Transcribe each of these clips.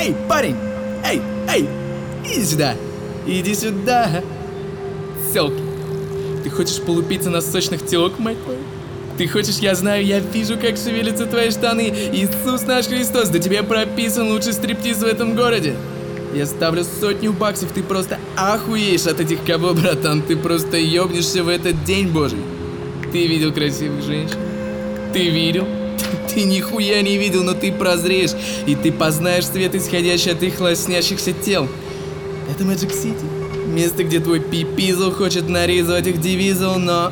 Эй, парень! Эй! Иди сюда! Иди сюда! Селки, ты хочешь полупиться на сочных телок, мать твою? Ты хочешь, я знаю, я вижу, как шевелятся твои штаны. Иисус наш Христос, да тебе прописан лучший стриптиз в этом городе. Я ставлю $100 ты просто охуеешь от этих кого, братан. Ты просто ёбнешься в этот день Божий. Ты видел красивых женщин? Ты видел? Ты нихуя не видел, но ты прозреешь, и ты познаешь свет, исходящий от их лоснящихся тел. Это Magic City. Место, где твой пипизл хочет нарезать их дивизл, но...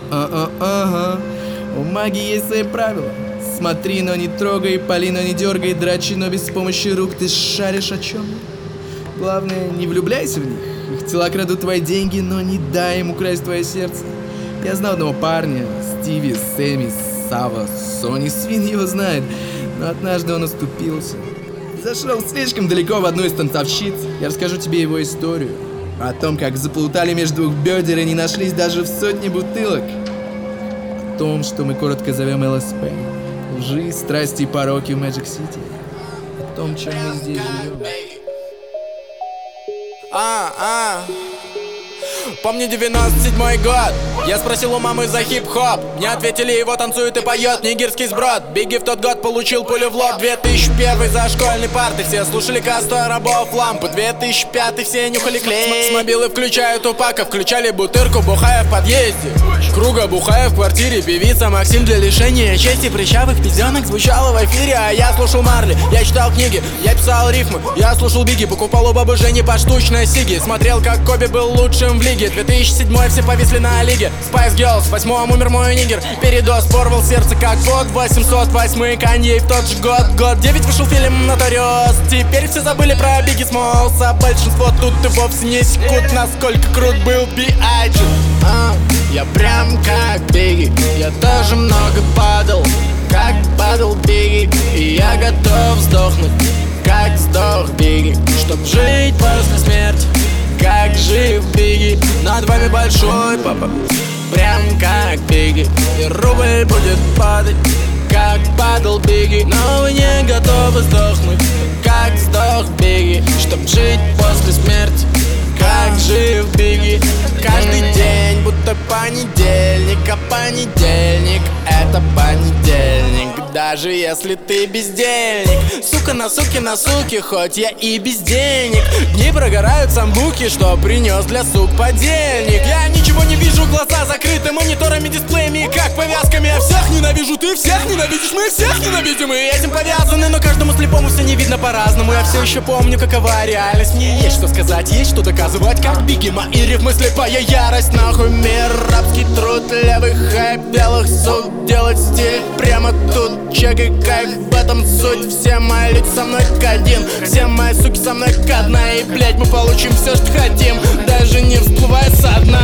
У магии есть свои правила. Смотри, но не трогай, пали, но не дергай, драчи, но без помощи рук. Ты шаришь о чем? Главное, не влюбляйся в них. Их тела крадут твои деньги, но не дай им украсть твое сердце. Я знал одного парня, Стиви, Сэмми, Сава, Сони, свин его знает. Но однажды он оступился. Зашел слишком далеко в одну из танцовщиц. Я расскажу тебе его историю. О том, как заплутали между двух бедер и не нашлись даже в сотне бутылок. О том, что мы коротко зовем ЛСП. Лжи, страсти и пороки в Magic City. О том, чем мы здесь живем. Помню 97-й год. Я спросил у мамы за хип-хоп. Мне ответили, его танцует и поет нигерский сброд. Бигги в тот год получил пулю в лоб. 2001 за школьной парты. Все слушали Кастора, рабов, лампы. 2005 все нюхали клей. С мобилы включаю Тупака. Включали бутырку, бухая в подъезде. Круга бухая в квартире. Певица Максим для лишения чести прыщавых пизденок звучала в эфире. А я слушал Марли, я читал книги, я писал рифмы. Я слушал Бигги, покупал у бабы Жени поштучно сиги. Смотрел, как Коби был лучшим в лиге. 2007 все повисли на лиге. Spice Girls, в 8-м умер мой нигер. Передоз порвал сердце как бот. 808 Канье в тот же год 9 вышел фильм Notorious. Теперь все забыли про Бигги Смолс. А большинство тут и вовсе не секут, насколько крут был B.I.G. Я прям как Бигги. Я тоже много падал, как падал Бигги. И я готов сдохнуть, как сдох Бигги, чтоб жить после смерти, как жив Бигги. Над вами большой папа, прям как Бигги. И рубль будет падать, как падал Бигги. Но вы не готовы сдохнуть, как сдох Бигги, чтоб жить после смерти, как жив Бигги. Каждый день будто понедельник, а понедельник это понедельник. Даже если ты бездельник. Сука на суке на суке, хоть я и без денег. Дни прогорают самбуки, что принес для сук подельник. Я ничего не вижу, глаза закрыты мониторами, дисплеями, как повязками. Я всех ненавижу, ты всех ненавидишь, мы всех ненавидим. И этим повязаны, но каждому слепому все не видно по-разному. Я все еще помню, какова реальность. Мне есть что сказать, есть что доказывать, как Бигги. Мои рифмы слепая ярость. Нахуй мир, рабский труд, левый хайп, белых сук. Делать стиль прямо тут. Чекай кайф, в этом суть. Все мои люди со мной к один, все мои суки со мной к одна. И блять, мы получим все, что хотим, даже не всплывая со дна.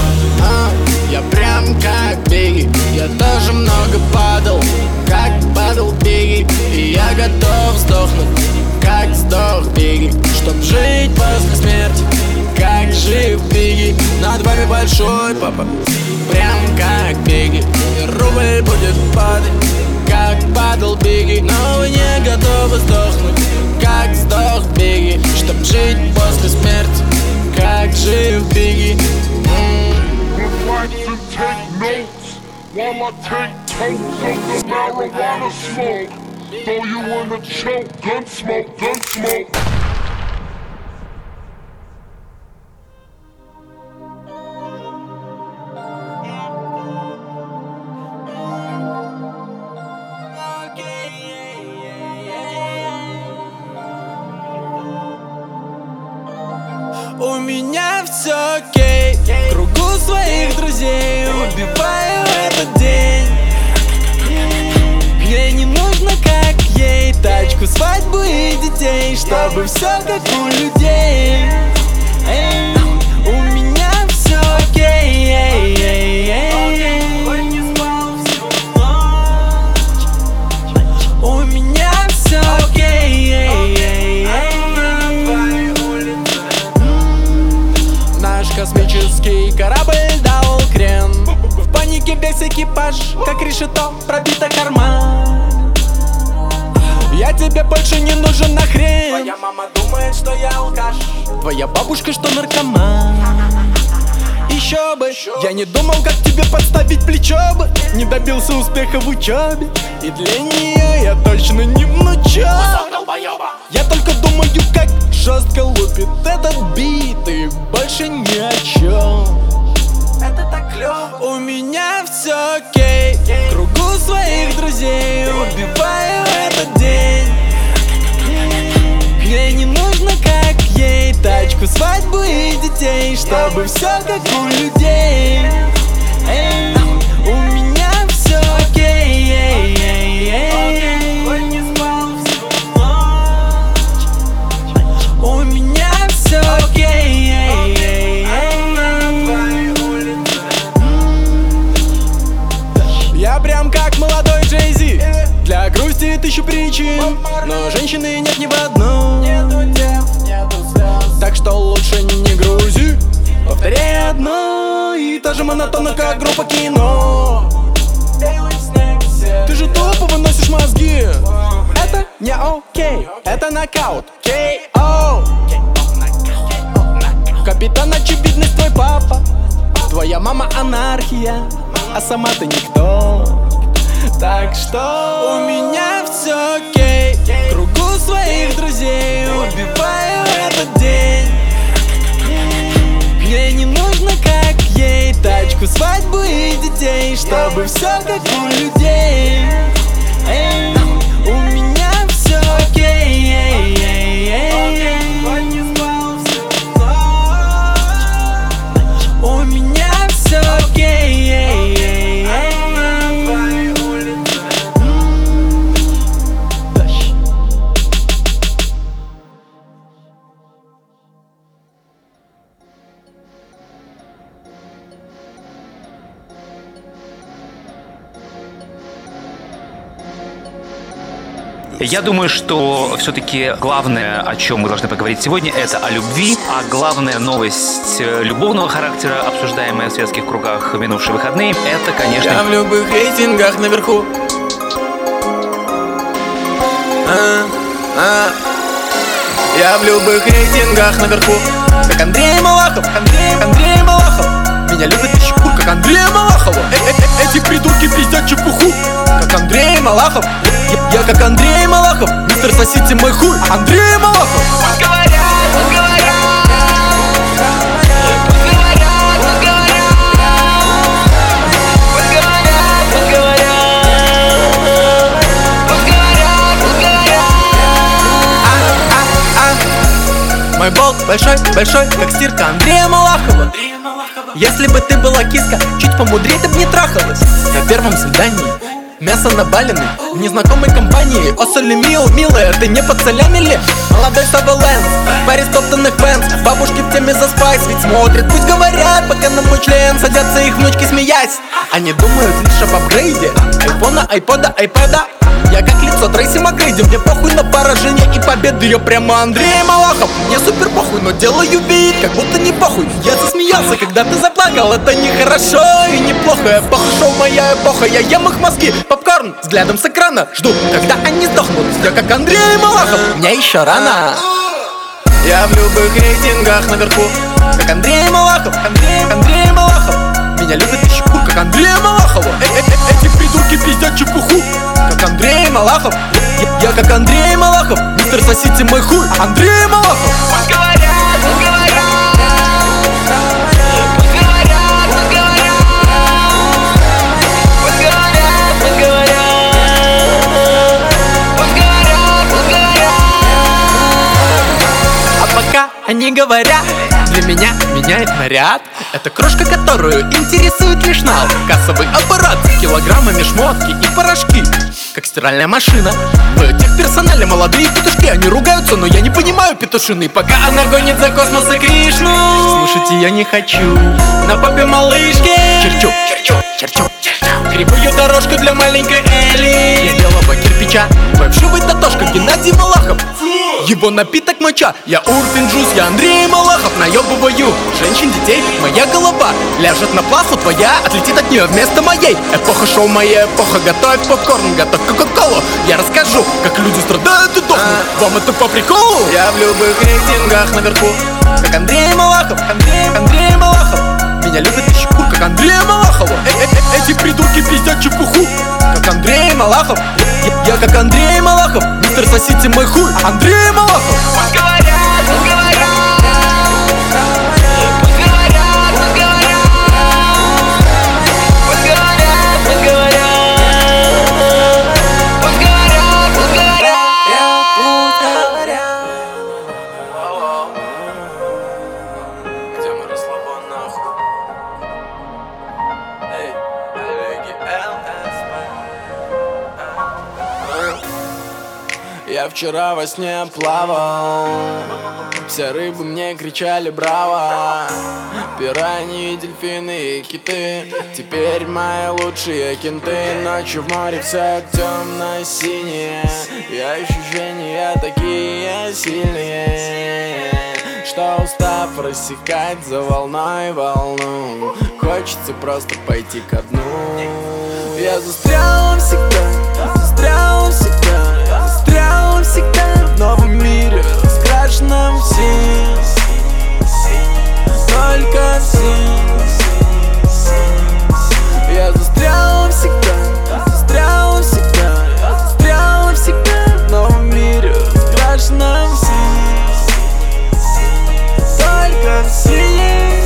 Я прям как Бигги. Я тоже много падал, как падал Бигги. И я готов сдохнуть, как сдох Бигги, чтоб жить после смерти, как жив Бигги. Над вами большой папа, прям как Бигги. И рубль будет падать, как падал Бигги. Но вы не готовы сдохнуть, как сдох Бигги, чтоб жить после смерти, как жив Бигги. Relax and take notes while I take totes of the marijuana smoke. Throw you in a choke, gun smoke, gun smoke. У меня все окей, в кругу своих друзей убиваю этот день. Мне не нужно, как ей, тачку, свадьбу и детей, чтобы все как у людей. У меня все окей. У меня все окей. Наш космический корабль дал крен. В панике весь экипаж, как решето, пробито карман. Я тебе больше не нужен нахрен. Твоя мама думает, думает, что я алкаш. Твоя бабушка, что наркоман. Еще бы, я не думал, как тебе подставить плечо бы. Не добился успеха в учебе, и для нее я точно не внучок. Я только думаю, как жестко лупит этот бит, и больше ни о чем. Это так клёво. У меня все окей, в кругу своих друзей убиваю этот день. Ей не нужно, как ей, тачку, свадьбу и детей, чтобы все как у людей. Эй, у меня все окей. Не спал всю ночь. У меня все окей. Я прям как молодой Джей-Зи. Для грусти 1000 причин, но женщины нет ни в одном. Так что лучше не грузи. Повторяй одно и то же монотонно, как группа кино. Ты же тупо выносишь мозги. Это не окей, это нокаут. K.O. Капитан Очевидность твой папа. Твоя мама анархия, а сама ты никто. Так что у меня все окей, в кругу своих друзей убиваю этот день. Ей не нужно, как ей, тачку, свадьбу и детей, чтобы все как у людей. Эй, у меня все окей. Не спал всю ночь. У меня все окей. Я думаю, что все-таки главное, о чем мы должны поговорить сегодня, это о любви. А главная новость любовного характера, обсуждаемая в светских кругах в минувшие выходные, это, конечно... Я в любых рейтингах наверху. Я в любых рейтингах наверху. Как Андрей Малахов, Андрей Малахов. Меня любят и щекут, как Андрея Малахова. Эти придурки пиздят чепуху. Как Андрей Малахов. Я как Андрей Малахов. Мистер, сосите мой хуй. Андрей Малахов. Мой болт большой, большой, как стирка Андрея Малахова. Если бы ты была киска, чуть помудрее ты б не трахалась. На первом свидании мясо на балины в незнакомой компании. О, соли мил, милая, ты не под солями ли? Молодой Савелэнс, паре стоптанных пенс. Бабушки в теме за спайс, ведь смотрят, пусть говорят, пока на мой член садятся их внучки, смеясь. Они думают лишь об апгрейде айфона, айпода, айпэда. Я как лицо Трейси Макгрейди, мне похуй на поражение и победы. Я прямо Андрей Малахов, мне супер похуй, но делаю вид, как будто не похуй. Я засмеялся, когда ты заплакал, это нехорошо и неплохо. Эпоха шоу, моя эпоха, я ем их мозги. Попкорн взглядом с экрана, жду, когда они сдохнут. Я как Андрей Малахов, мне еще рано. Я в любых рейтингах наверху. Как Андрей Малахов, Андрей Малахов. Меня любят и щекут, как Андрея Малахова. Эти придурки пиздят чепуху. Как Андрей Малахов. Я как Андрей Малахов. Мистер, сосите мой хуй. Андрей Малахов. Пусть говорят, пусть говорят. Пусть говорят, пусть говорят. Пусть говорят, пусть говорят. Пусть говорят, пусть говорят. А пока они говорят, для меня меняет наряд. Это крошка, которую интересует лишь нал. Кассовый аппарат с килограммами шмотки и порошки. Как стиральная машина. В техперсонале молодые петушки. Они ругаются, но я не понимаю петушины. Пока она гонит за космос и Кришну, слушать ее не хочу. На попе малышки черчу, черчу, черчу, черчу. Кривую дорожку для маленькой Элли из белого кирпича. Первый вшивый татошка Геннадий Малахов. Его напиток моча, я Урфин Джуз, я Андрей Малахов. Наебываю женщин, детей, моя голова ляжет на плаху, твоя отлетит от нее вместо моей. Эпоха шоу, моя эпоха, готовь попкорн, готовь кока-колу. Я расскажу, как люди страдают и дохнут. Вам это по приколу? Я в любых рейтингах наверху, как Андрей Малахов, Андрей Малахов. Меня любят и щекур, как Андрея Малахова. Эти придурки пиздят чепуху, как Андрей Малахов. Я как Андрей Малахов. Мистер, сосите мой хуй, Андрей Малахов. Пусть говорят, пусть говорят, пусть говорят, пусть говорят, пусть говорят, пусть говорят, пусть говорят, пусть говорят. Где мы расслабон нахуй? Эй, Олеги, ЛСП. Я вчера во сне плавал, все рыбы мне кричали браво. Пираньи, дельфины и киты теперь мои лучшие кенты. Ночью в море все темно-синее, и ощущения такие сильные, что устав рассекать за волной волну, хочется просто пойти ко дну. Я застрял всегда, застрял всегда, застрял всегда в новом мире, раскрашенном в синий, только в синий. Я застрял всегда, застрял всегда, застрял всегда в новом мире, раскрашенном в синий, только в синий.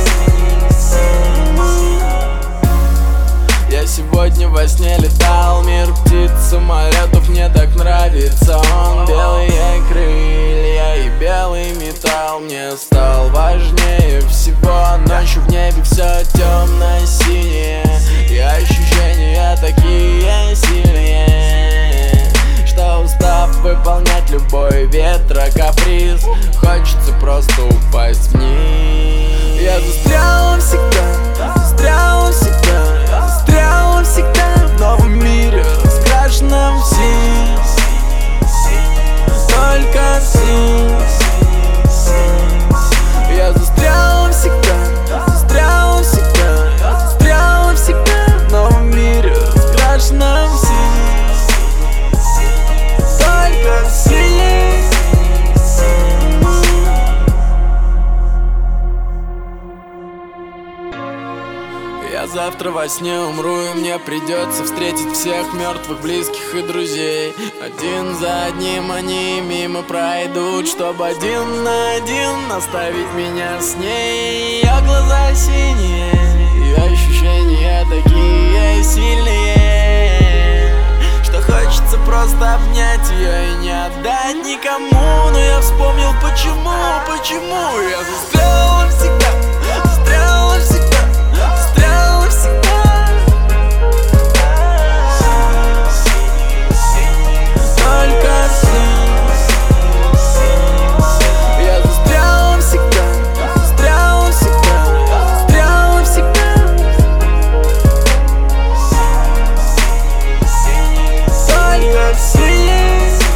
Я сегодня во сне летал, мир птиц, самолетов, мне так нравится он. Белые крылья и белый металл мне стал важнее всего. Ночью в небе все темно-синее, и ощущения такие сильные, что устав выполнять любой ветрокаприз, хочется просто упасть вниз. Я застрял всегда, застрял всегда, застрял всегда в новом мире, раскрашенном в синий, только в синий. Я застрял всегда, застрял всегда, застрял всегда в новом мире, раскрашенном в синий, только в синий. Я завтра во сне умру, и мне придется встретить всех мертвых, близких и друзей. Один за одним они мимо пройдут, чтобы один на один оставить меня с ней. Ее глаза синие, и ощущения такие сильные, что хочется просто обнять ее и не отдать никому. Но я вспомнил почему я застрял всегда, застрял всегда, застрял всегда. Только я застрял всегда, застрял всегда, застрял всегда. Только синий.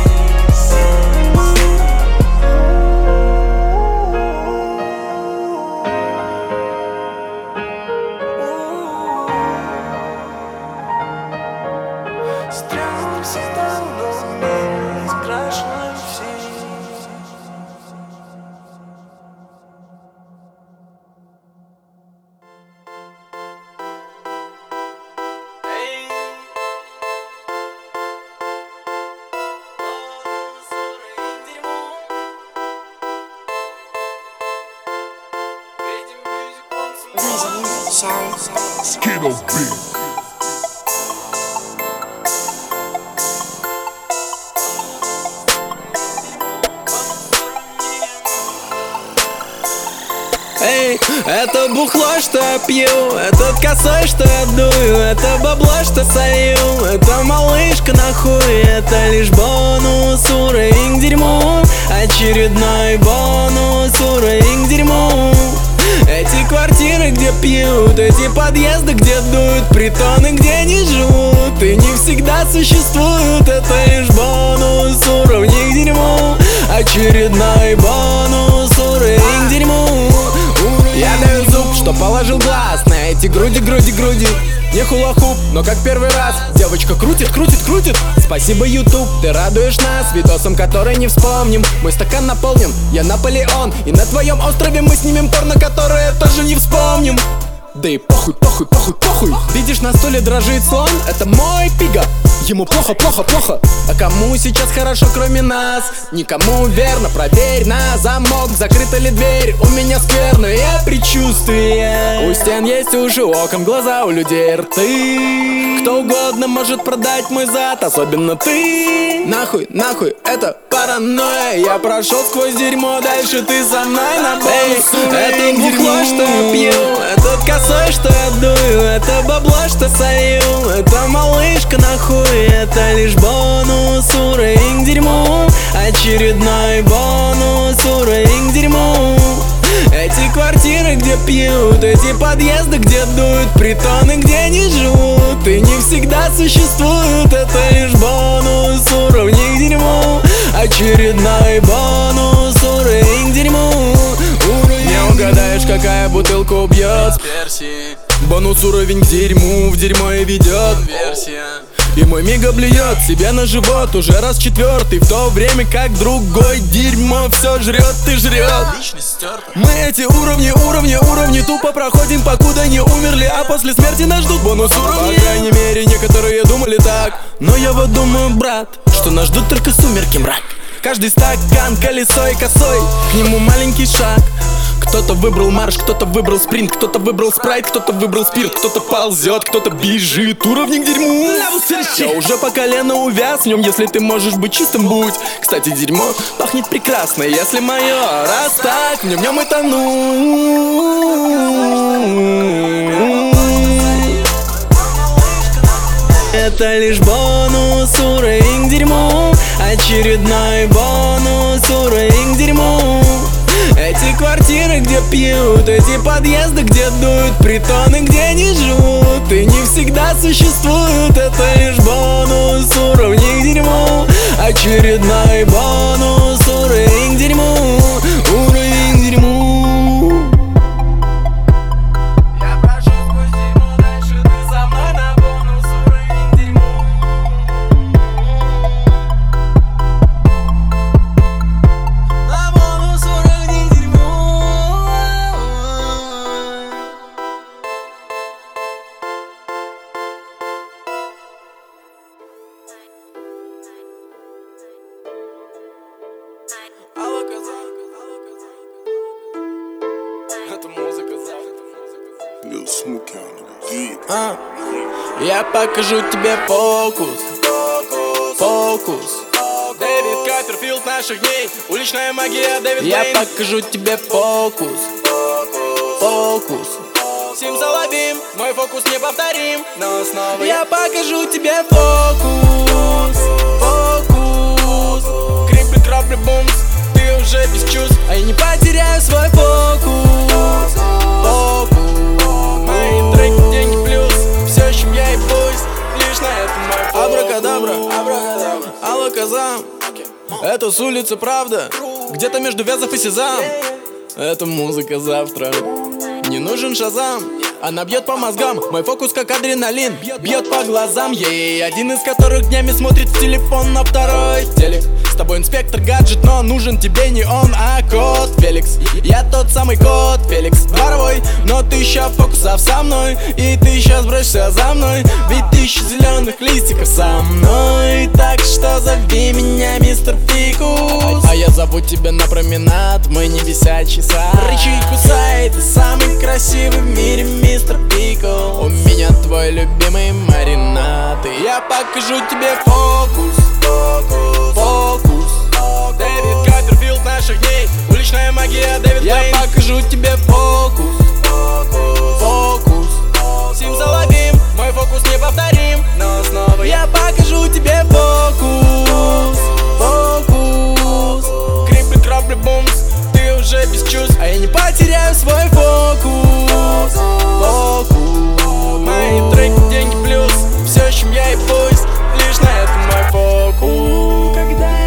Застрял всегда, но раскрашенным в синий. Skittle Beat. Эй, это бухло, что я пью, этот косой, что я дую, это бабло, что солью, это малышка на хуй, это лишь бонус, уровень к дерьму, очередной бонус, уровень к дерьму. Эти квартиры, где пьют, эти подъезды, где дуют, притоны, где не живут, и не всегда существуют, это лишь бонус. бонус, уровни к дерьму. Очередной бонус, уровень к дерьму. Я даю зуб, что положил глаз на эти груди, груди, груди. Не хула-хуп, но как первый раз. Девочка крутит, крутит, крутит. Спасибо, YouTube, ты радуешь нас видосом, который не вспомним. Мой стакан наполнен, я Наполеон. И на твоем острове мы снимем порно, которое тоже не вспомним. Да и похуй, похуй, похуй, похуй. Видишь, на стуле дрожит слон, это мой пига. Ему плохо, плохо, плохо. А кому сейчас хорошо, кроме нас? Никому верно, проверь на замок. Закрыта ли дверь? У меня скверное предчувствие. У стен есть уши, у окон глаза, у людей рты. Кто угодно может продать мой зад, особенно ты. Нахуй, нахуй, это паранойя. Я прошел сквозь дерьмо, дальше ты со мной на бонус. Это бухло, что я пью, этот косой, что я дую, это бабло, что солью, это малышка нахуй. Это лишь бонус, уровень к дерьму. Очередной бонус, уровень к дерьму. Эти квартиры, где пьют, эти подъезды, где дуют, притоны, где не живут, и не всегда существуют. Это лишь бонус, уровень к дерьму. Очередной бонус, уровень к дерьму. Не угадаешь, какая бутылка убьет. Бонус, уровень к дерьму, в дерьмо и ведет. И мой мига блюет себе на живот уже раз четвертый, в то время как другой дерьмо все жрет и жрет. Мы эти уровни, уровни, уровни тупо проходим, покуда не умерли, а после смерти нас ждут бонус уровни. По крайней мере, некоторые думали так, но я вот думаю, брат, что нас ждут только сумерки, мрак. Каждый стакан колесо и косой, к нему маленький шаг. Кто-то выбрал марш, кто-то выбрал спринт, кто-то выбрал спрайт, кто-то выбрал спирт, кто-то ползет, кто-то бежит. Уровни к дерьму. Я уже по колено увяз в нем, если ты можешь быть чистым, будь. Кстати, дерьмо пахнет прекрасно, если мое. Раз так, в нем и тону. Это лишь бонус, уровень к дерьму. Очередной бонус, уровень к дерьму. Эти квартиры, где пьют, эти подъезды, где дуют, притоны, где не живут, и не всегда существуют. Это лишь бонус, уровни к дерьму. Очередной бонус, уровень к дерьму. Уровень к дерьму. Я прошел сквозь дерьмо, дальше ты со мной на бонус, уровень к дерьму. На бонус, уровень к дерьму. Алло, казак. Это музыка завтра. Little Smokey on the beat. Я покажу тебе фокус. Фокус. Дэвид Копперфилд наших дней. Уличная магия, Дэвид Блейн. Я покажу тебе фокус. Фокус. Симсалабим, мой фокус неповторим, но снова я покажу тебе фокус. Фокус. Крипли, крапли, бумс. Ты уже без чувств, а я не потеряю свой фокус. Фокус. Мои треки, деньги плюс. Все, чем я и пусть, лишь на этом мой фокус. Абракадабра, абракадабра. Алло, казам. Это с улицы, правда? Где-то между Вязов и Сезам. Это музыка завтра. Не нужен шазам, она бьет по мозгам. Мой фокус как адреналин, бьет по глазам. Ей один из которых днями смотрит в телефон, на второй телек. С тобой инспектор гаджет, но нужен тебе не он, а кот Феликс. Я тот самый кот Феликс, дворовой, но тысяча фокусов со мной. И ты сейчас бросишься за мной, ведь тысяча зеленых листиков со мной. Так что зови меня мистер Фикус. А я зову тебя на променад, мы не висячий сад. Рычи и кусай, ты самый красивый в мире мистер Пикл. У меня твой любимый маринад, и я покажу тебе фокус. Фокус. Дэвид Копперфилд наших дней. Уличная магия, Дэвид Блейн. Я покажу тебе фокус. Фокус. Симсалабим, мой фокус неповторим, но снова я покажу тебе фокус. Фокус. Крипли, крапли, бумс. Ты уже без чувств, а я не потеряю свой фокус. Фокус. Мои треки, деньги плюс. Все, чем я и пусть, лишь на этом мой фокус. Когда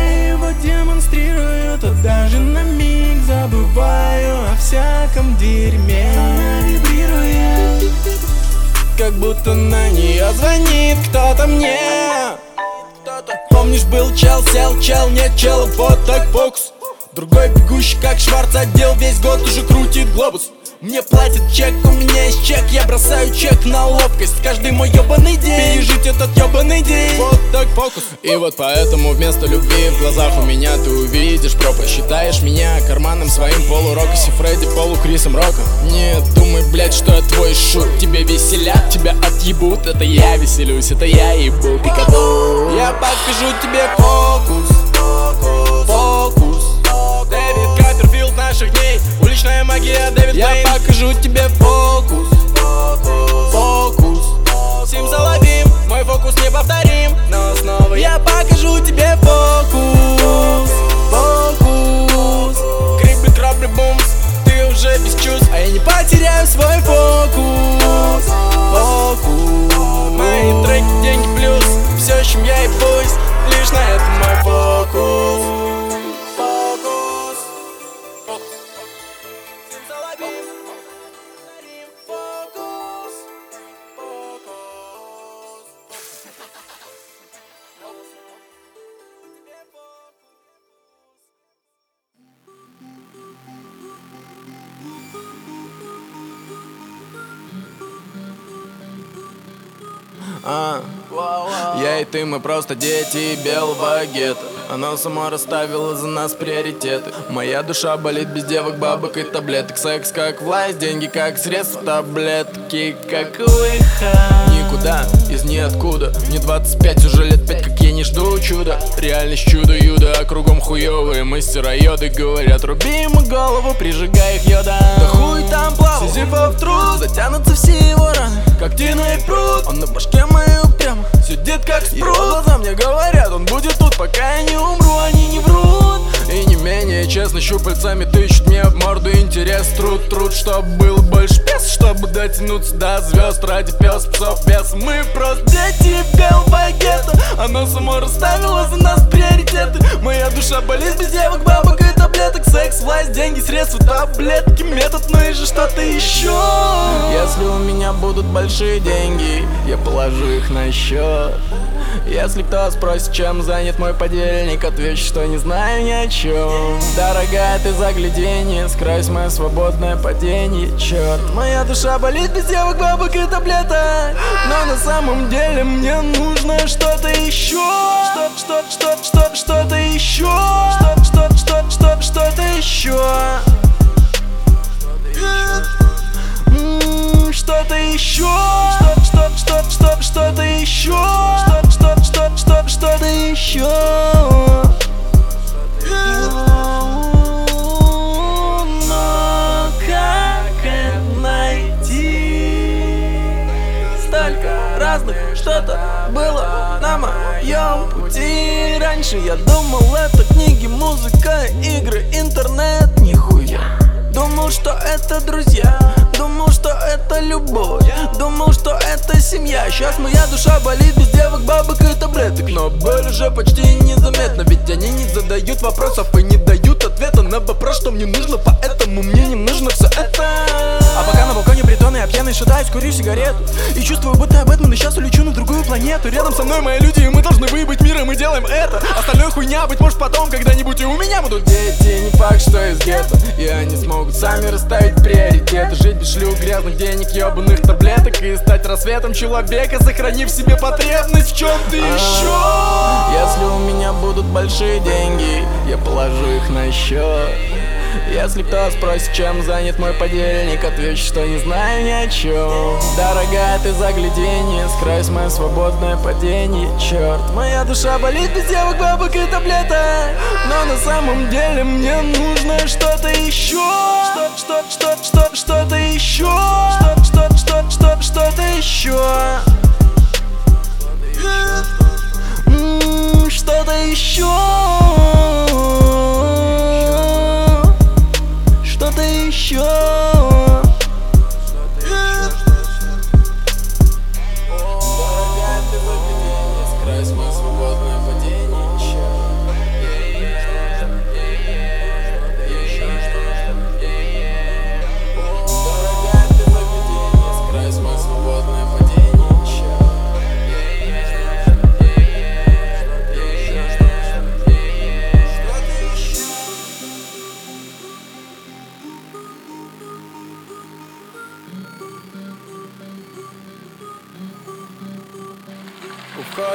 всяком дерьме. Она вибрирует, как будто на нее звонит кто-то мне. Помнишь, был чел, сел, чел, нет чел, вот так фокус. Другой бегущий, как Шварц, отдел весь год уже крутит глобус. Мне платят чек, у меня есть чек, я бросаю чек на ловкость. Каждый мой ебаный день, пережить этот ебаный день. Вот так фокус. И вот поэтому вместо любви в глазах у меня ты увидишь пропасть. Считаешь меня карманом своим полурокоси Фредди, полукрисом Роком. Нет, думай, блять, что я твой шут. Тебе веселят, тебя отъебут. Это я веселюсь, это я ебу пикабу. Я покажу тебе фокус. Фокус. Дэвид Копперфилд наших дней. Уличная магия, Дэвид Блейн. Я покажу тебе фокус. Фокус. Симсалабим, мой фокус неповторим, но снова я покажу тебе фокус. Фокус. Крипли, крабли, бумс. Ты уже без чувств, а я не потеряю свой фокус. Фокус. Мои треки, деньги плюс. Все, чем я ебусь, лишь на этом мой фокус. Я и ты, мы просто дети белого гетто. Оно само расставило за нас приоритеты. Моя душа болит без девок, бабок и таблеток. Секс как власть, деньги как средства, таблетки как выход. Никуда из ниоткуда. Мне 25, уже лет 5, как я не жду чуда. Реальность чудо-юдо, а кругом хуёвые мастера йоды. Говорят, руби ему голову, прижигай их йода. Да хуй там плавал, Сизифов труд. Затянутся все его раны, как тина и пруд. Он на башке мою прямо сидит как спрут. Его глаза мне говорят, он будет тут, пока я не умру, они не врут. И не менее честно щупальцами тычут мне в морду интерес. Труд, чтоб был больше пес, чтобы дотянуться до звезд. Ради пес, псов, вес. Мы просто дети белого гетто. Оно само расставило за нас приоритеты. Моя душа болит без девок, бабок и таблеток. Секс, власть, деньги, средства, таблетки, метод, ну и же что-то еще. Если у меня будут большие деньги, я положу их на счет. Если кто спросит, чем занят мой подельник, отвечу, что не знаю ни о чем. Дорогая, ты загляденье, скройсь мое свободное падение. Черт, моя душа болит без девок, бабок и таблеток. Но на самом деле мне нужно что-то еще. Что-то еще. Что-то еще. Что-то еще. Что-то еще. Что-то еще. Но как это найти? Столько разных что-то было на моем пути. Раньше я думал, это книги, музыка, игры, интернет, нихуя. Думал, что это друзья, думал, что это любовь, думал, что это семья. Сейчас моя душа болит без девок, бабок и таблеток. Но боль уже почти незаметна, ведь они не задают вопросов и не дают ответа на вопрос, что мне нужно, поэтому мне не нужно все это. А пока на балконе притоны, я пьяный шатаюсь, курю сигарету и чувствую, будто я Бэтмен, и сейчас улечу на другую планету. Рядом со мной мои люди, и мы должны выебать мир, и мы делаем это. Остальное хуйня, быть может потом, когда-нибудь и у меня будут дети. Не факт, что из гетто, и они смогут сами расставить приоритеты. Жить без шлюх, грязных денег, ебаных таблеток и стать рассветом человека, сохранив в себе потребность в чем-то еще. Если у меня будут большие деньги, я положу их на счет. Если кто спросит, чем занят мой подельник, отвечу, что не знаю ни о чем. Дорогая, ты загляденье, скройсь мое свободное падение. Черт, моя душа болит без девок, бабок и таблеток. Но на самом деле мне нужно что-то еще. Что-то еще. Что-то еще. Что-то еще. Что-то еще. Дорогая, ты загляденье, скройсь мое свободное падение.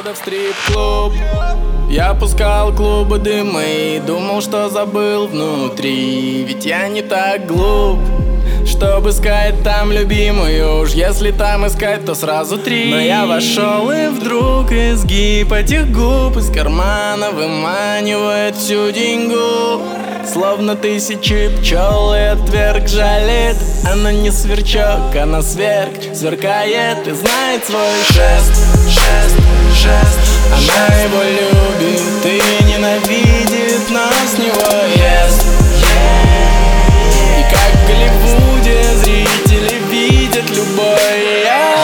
похода в стрип-клуб. Я пускал клубы дыма и думал, что забыл внутри. Ведь я не так глуп, чтобы искать там любимую. Уж если там искать, то сразу 3. Но я вошел и вдруг изгиб этих губ из кармана выманивает всю деньгу. Словно тысячи пчел и отверг жалит. Она не сверчок, она сверкает и знает свой жест. Она его любит и ненавидит, но с него ест. И как в Голливуде зрители видят любой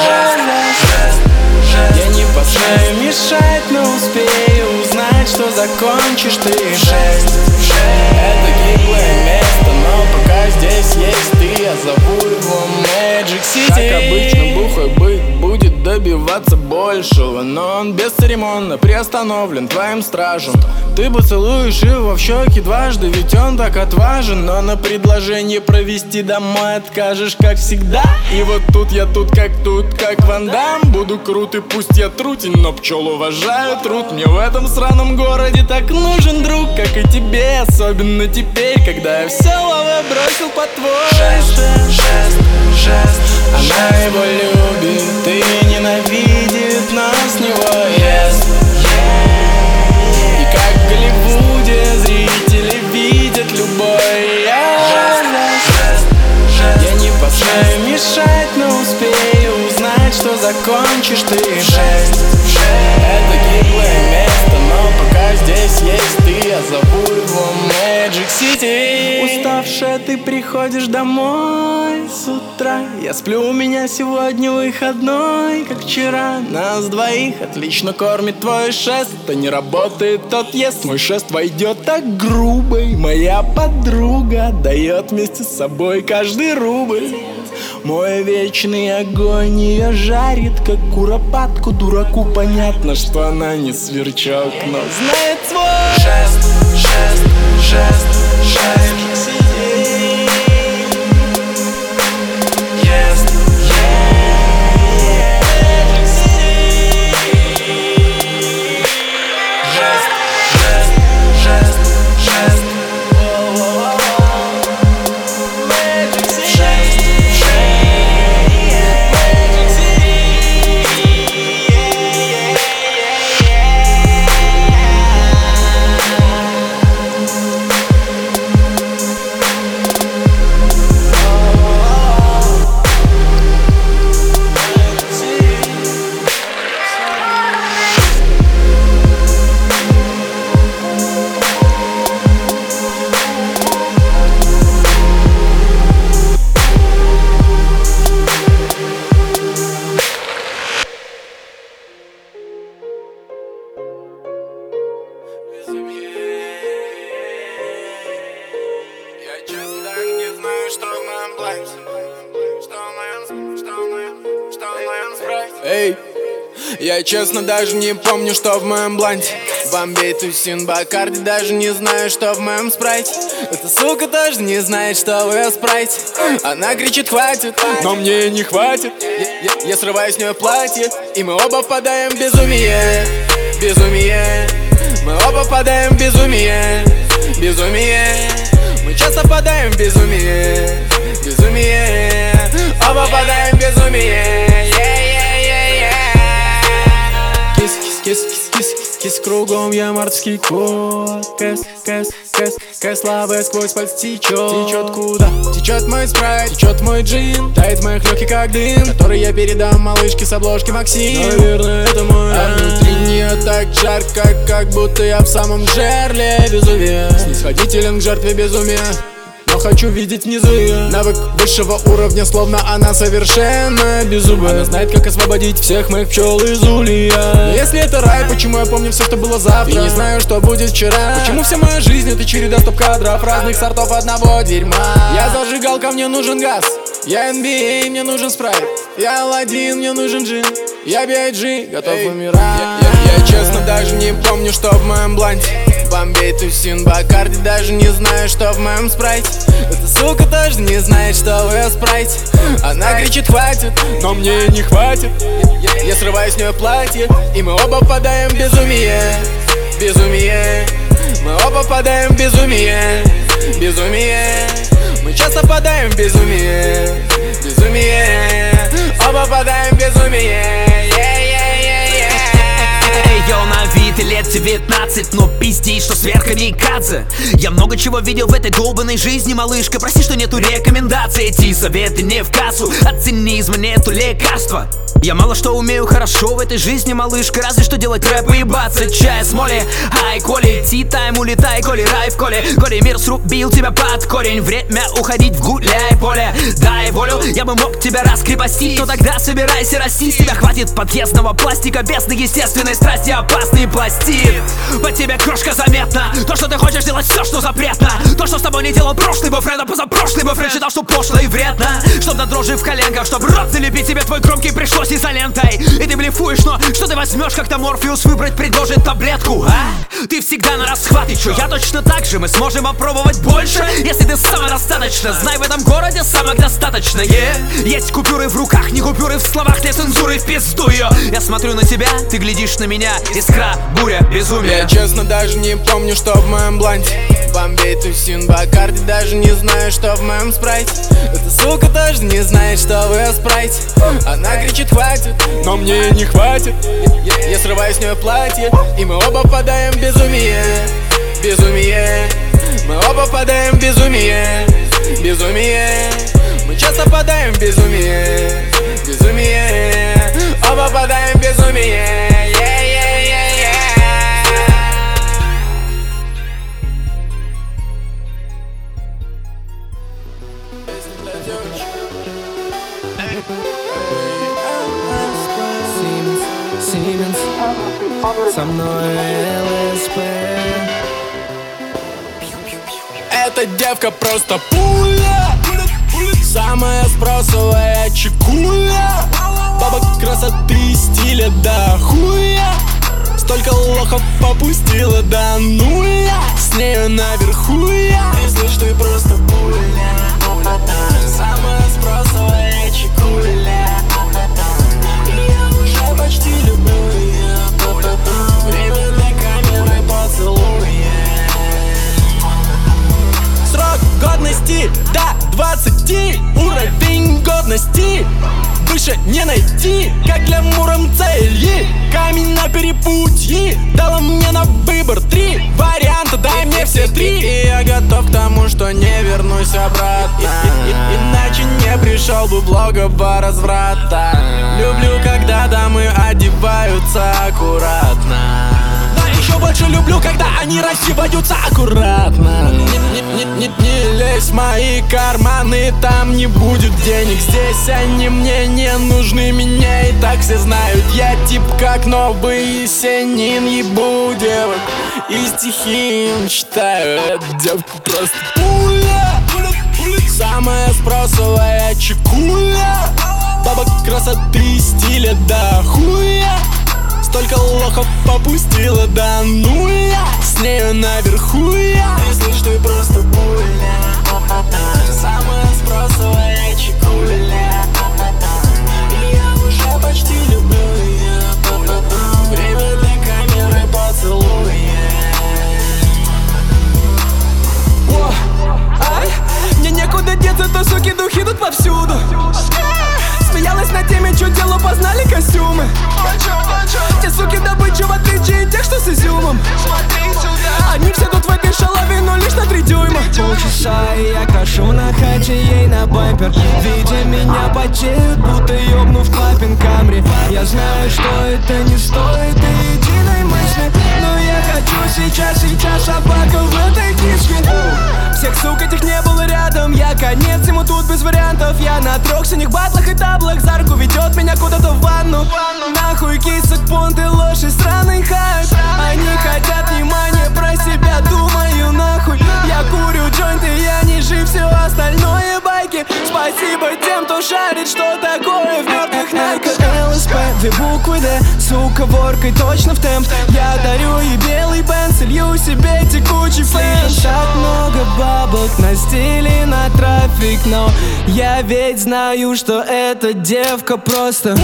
Я не посмею мешать, но успею узнать, что закончишь ты жесть. Это гиблое место, но пока здесь есть ты, я зову его Magic City. Как обычно, бухой быть будет добиваться большего, но он бесцеремонно приостановлен твоим стражем. Ты бы целуешь его в щеки дважды, ведь он так отважен. Но на предложение провести домой откажешь, как всегда. И вот тут я как Ван Дам. Буду крут и пусть я трутень, но пчел уважаю труд. Мне в этом сраном городе так нужен друг, как и тебе, особенно теперь, когда я все лавы бросил под твой жест. Она его любит и ненавидит, но с него ест. И как в Голливуде зрители видят любой Я не посмею мешать, но успею узнать, что закончишь ты жесть. Это гиблое место, но пока здесь есть ты, я зову его Magic City. Уставшая ты приходишь домой с утра. Я сплю, у меня сегодня выходной, как вчера. Нас двоих отлично кормит твой шест. Это не работает, тот ест. Мой шест войдет так грубо, и моя подруга дает вместе с собой каждый рубль. Мой вечный огонь ее жарит, как куропатку. Дураку понятно, что она не сверчок, но знает свой жест. Эй, я честно даже не помню, что в моем бланте. Бомбей, тусин, Бакарди, даже не знаю, что в моем спрайте. Эта сука тоже не знает, что в ее спрайте. Она кричит хватит, но мне не хватит. Я срываю с нее платье, и мы оба впадаем в безумие. Мы оба впадаем в безумие. Мы часто впадаем в безумие. Оба впадаем в безумие. Кис кругом, я мартовский кот. Кэс слабая сквозь пальцы течет куда? Течет мой спрайт, течет мой джин. Тает в моих легких как дым, который я передам малышке с обложки Максим. Наверное, это мой а внутри нее так жарко, как будто я в самом жерле безумия. Снисходителен к жертве безумия, но хочу видеть внизу ее. Навык высшего уровня, словно она совершенно беззубая. Она знает, как освободить всех моих пчел из улья. Но если это рай, почему я помню все, что было завтра? И не знаю, что будет вчера. Почему вся моя жизнь это череда стоп-кадров разных сортов одного дерьма? Я зажигалка, мне нужен газ. Я NBA, мне нужен спрайт. Я Аладдин, мне нужен джин. Я B.I.G, готов умирать. Я честно даже не помню, что в моем бланте. Бомбей, тусин, Бакарди, даже не знаю, что в моем спрайте. Эта сука тоже не знает, что в ее спрайте. Она кричит хватит, но мне не хватит. Я срываю с нее платье, и мы оба впадаем в безумие. Безумие. Мы оба впадаем в безумие. Безумие. Мы часто впадаем в безумие. Безумие. Оба впадаем в безумие. Йо, на вид и лет 19, но пиздишь, что сверхкамикадзе. Я много чего видел в этой долбанной жизни, малышка. Прости, что нету рекомендаций, эти советы не в кассу. От цинизма нету лекарства. Я мало что умею хорошо в этой жизни, малышка. Разве что делать рэп и ебаться чай с моли. Ай, Коли, ти-тайм, улетай, Коли, рай в Коле. Коли, мир срубил тебя под корень. Время уходить в гуляй поле. Дай волю, я бы мог тебя раскрепостить, но тогда собирайся расти. С тебя хватит подъездного пластика без естественной страсти. Опасный пластид. По тебе крошка заметна. То, что ты хочешь делать все, что запретно. То, что с тобой не делал прошлый бойфренд, а позапрошлый бойфренд считал, что пошло и вредно. Чтоб до дрожи в коленках, чтоб рот залепить тебе твой громкий пришлось изолентой. И ты блефуешь, но что ты возьмешь, когда Морфеус выбрать предложит таблетку, а? Ты всегда на расхват, и чё, я точно так же. Мы сможем опробовать больше, если ты самодостаточно. Знай, в этом городе самок достаточно, Есть купюры в руках, не купюры в словах. Для цензуры в пизду ее. Я смотрю на тебя, ты глядишь на меня. Искра, буря, безумие. Я честно даже не помню, что в моем бланте. Бомбей, тусин, Бакарди, даже не знаю, что в моем спрайте. Эта сука тоже не знает, что в ее спрайте. Она кричит хватит, но мне не хватит. Я срываю с нее платье, и мы оба впадаем в безумие. Безумие. Мы оба впадаем в безумие. Безумие. Мы часто впадаем в безумие. Безумие. Оба впадаем в безумие. Siemens, со мной ЛСП. Эта девка просто пуля. Самая спросовая чекуля. Баба красоты и стиля до хуя. Столько лохов попустила до нуля. С нею наверху я. И слышь, ты просто пуля. Самая спросовая чекуля. Я уже почти люблю ее. Время для камеры поцелуя. Срок годности до 20. Уровень годности выше не найти. Как для Муромцели. Камень на перепутье дала мне на выбор 3 варианта, дай мне все 3. И я готов к тому, что не вернусь обратно. Иначе не пришел бы блогового разврата. Люблю, когда дамы одеваются аккуратно. Но еще больше люблю, когда они раздеваются аккуратно. Не лезь в мои карманы, там не будет денег. Здесь они мне не нужны, меня и так все знают. Я тип как новый Есенин, ебу девок и стихи им читаю. Эта девка просто пуля. Самая спросовая чекуля. Баба красоты и стиля до хуя. Столько лохов попустила до нуля. С нею наверху я. И слышь, ты просто пуля. Самая спросовая чекуля. Я уже почти люблю ее. Время для камеры поцелуя. Мне некуда деться, то суки духи тут повсюду. Смеялась над теми, что дело, познали костюмы. Те суки добыча, в отличие от тех, что с изюмом. Они все тут в этой шалаве, но лишь на 3 дюйма. Полчаса, и я крашу на хате ей на бампер. Видя меня потеют, будто ёбнув клапин Камри. Я знаю, что это не стоит и единой мысли, но я хочу сейчас собака в этой кишке. Всех сук этих не было рядом, я конец ему тут без вариантов. Я на 3 синих батлах и таблах, за руку ведет меня куда-то в ванну. Нахуй кисок, понты, ложь и странный хайп. Они хотят внимания, про себя думаю нахуй. Я курю джойнты, я не жив, все остальное байки. Спасибо тем, кто шарит, что такое в мертвых найках. ЛСП, 2 буквы Д, сука, воркой точно в темп. Я дарю ей белый бенз, лью себе налог на стиль и на трафик. Но я ведь знаю, что эта девка просто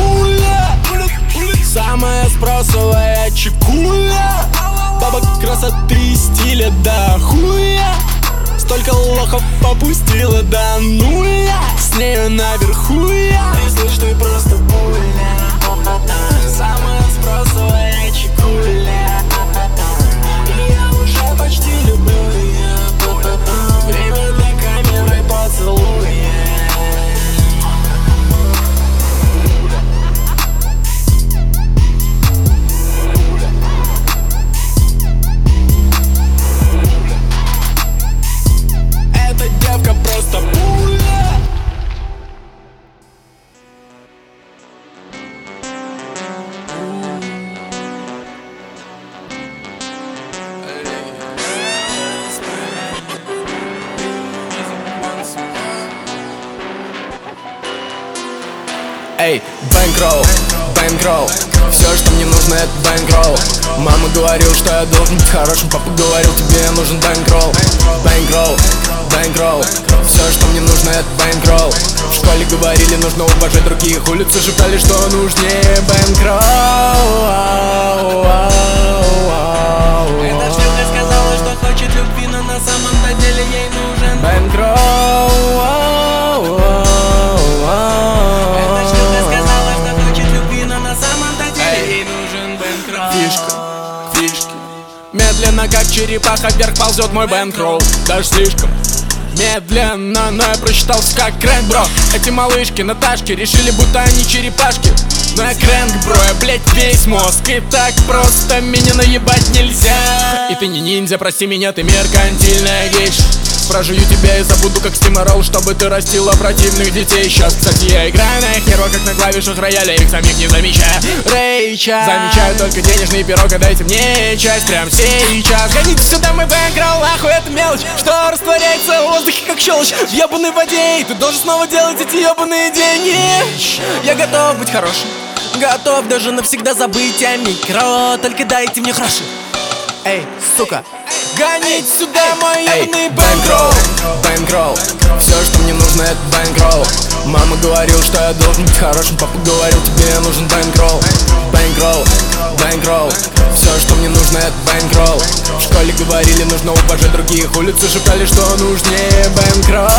самая спросовая чекуля. Баба красоты и стиля до хуя. Столько лохов попустила до нуля. С нею наверху я. Ты слышь, ты просто пуля. Самая спросовая чекуля. И я уже почти люблю ее. Время для камеры поцелуя. Эта девка просто пуля. Эй, бэнкролл, бэнкролл. Все, что мне нужно, это бэнкролл. Мама говорила, что я должен быть хорошим. Папа говорил, тебе нужен бэнкролл. Бэнкролл, бэнкролл. Все, что мне нужно, это бэнкролл. В школе говорили, нужно уважать других. Улицы шептали, что нужнее бэнкролл. Эта шлюха сказала, что хочет любви, но на самом-то деле ей нужен бэнкролл. Фишка, медленно, как черепаха, вверх ползет мой бэнкролл. Даже слишком медленно, но я просчитался как крэнк, бро. Эти малышки, Наташки, решили, будто они черепашки. Но я крэнк, бро, я, блять, весь мозг. И так просто меня наебать нельзя. И ты не ниндзя, прости меня, ты меркантильная гейша. Прожую тебя и забуду, как стиморол, чтобы ты растила противных детей. Сейчас, кстати, я играю на их нервах, как на клавишах рояля, их самих не замечая. Рейча, замечаю только денежный пирог, отдайте мне часть прямо сейчас. Гоните сюда мой бэнкролл, нахуй это мелочь, что растворяется в воздухе, как щелочь в ебаной воде. И ты должен снова делать эти ебаные деньги. Я готов быть хорошим, готов даже навсегда забыть о микро. Только дайте мне гроши. Эй, сука, гоните сюда мой ебаный бэнкролл. Бэнкролл, все, что мне нужно, это бэнкролл. Мама говорила, что я должен быть хорошим. Папа говорил, тебе нужен бэнкролл. Бэнкролл, бэнкролл. Все, что мне нужно, это бэнкролл. В школе говорили, нужно уважать других. Улицы шептали, что нужнее бэнкролл.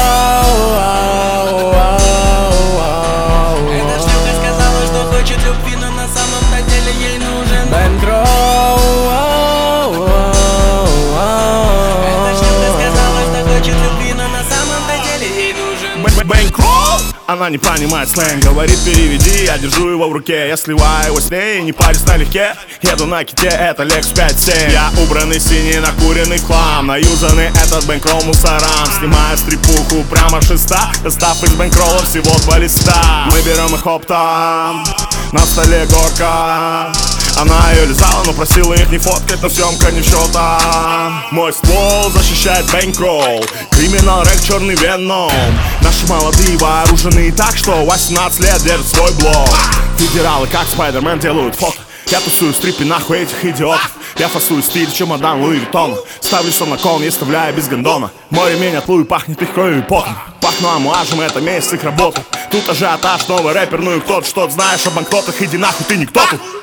Эта шлюха сказала, что хочет любви, но на самом-то деле ей нужен бэнкролл. Бэнкролл! Она не понимает сленг, говорит переведи. Я держу его в руке, я сливаю его с ней. Не парюсь налегке, еду на ките, это Lex 5-7. Я убранный синий, накуренный хлам, наюзанный этот бэнкролл мусорам. Снимаю стрипуху прямо шеста, достав из бэнкролла всего 2 листа. Мы берем их оптом, на столе горка. Она ее лизала, но просила их не фоткать, но съемка не в счета. Мой ствол защищает бэнкролл, криминал, рэк, черный веном. Наши молодые вооружены так, что 18 лет держит свой блок. Федералы, как Спайдермен, делают фото. Я тусую в стрипе, нахуй этих идиотов. Я фасую стиль, чемодан Луи Виттон. Ставлю все на кон и оставляю без гондона. Мой ремень от Луи пахнет их кровью и потом. Пахну амуажем, это месяц их работы. Тут ажиотаж, новый рэпер, ну и кто-то, что-то знаешь о банкротах. Иди нахуй, ты никто тут.